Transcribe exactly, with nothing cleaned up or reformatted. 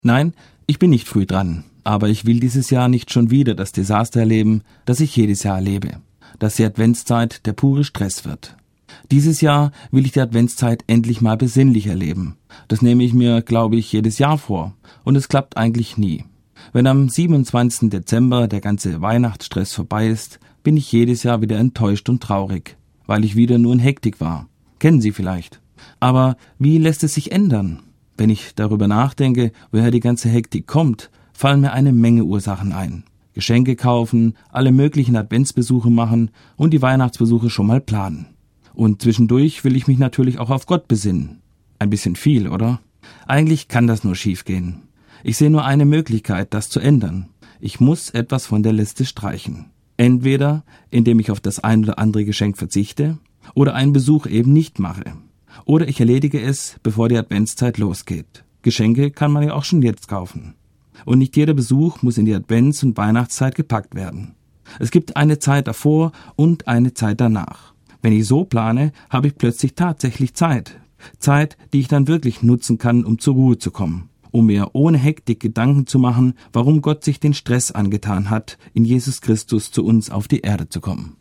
Nein, ich bin nicht früh dran, aber ich will dieses Jahr nicht schon wieder das Desaster erleben, das ich jedes Jahr erlebe, dass die Adventszeit der pure Stress wird. Dieses Jahr will ich die Adventszeit endlich mal besinnlich erleben. Das nehme ich mir, glaube ich, jedes Jahr vor, und es klappt eigentlich nie. Wenn am siebenundzwanzigsten Dezember der ganze Weihnachtsstress vorbei ist, bin ich jedes Jahr wieder enttäuscht und traurig, weil ich wieder nur in Hektik war. Kennen Sie vielleicht. Aber wie lässt es sich ändern? Wenn ich darüber nachdenke, woher die ganze Hektik kommt, fallen mir eine Menge Ursachen ein. Geschenke kaufen, alle möglichen Adventsbesuche machen und die Weihnachtsbesuche schon mal planen. Und zwischendurch will ich mich natürlich auch auf Gott besinnen. Ein bisschen viel, oder? Eigentlich kann das nur schiefgehen. Ich sehe nur eine Möglichkeit, das zu ändern. Ich muss etwas von der Liste streichen. Entweder, indem ich auf das ein oder andere Geschenk verzichte oder einen Besuch eben nicht mache. Oder ich erledige es, bevor die Adventszeit losgeht. Geschenke kann man ja auch schon jetzt kaufen. Und nicht jeder Besuch muss in die Advents- und Weihnachtszeit gepackt werden. Es gibt eine Zeit davor und eine Zeit danach. Wenn ich so plane, habe ich plötzlich tatsächlich Zeit. Zeit, die ich dann wirklich nutzen kann, um zur Ruhe zu kommen. Um mir ohne Hektik Gedanken zu machen, warum Gott sich den Stress angetan hat, in Jesus Christus zu uns auf die Erde zu kommen.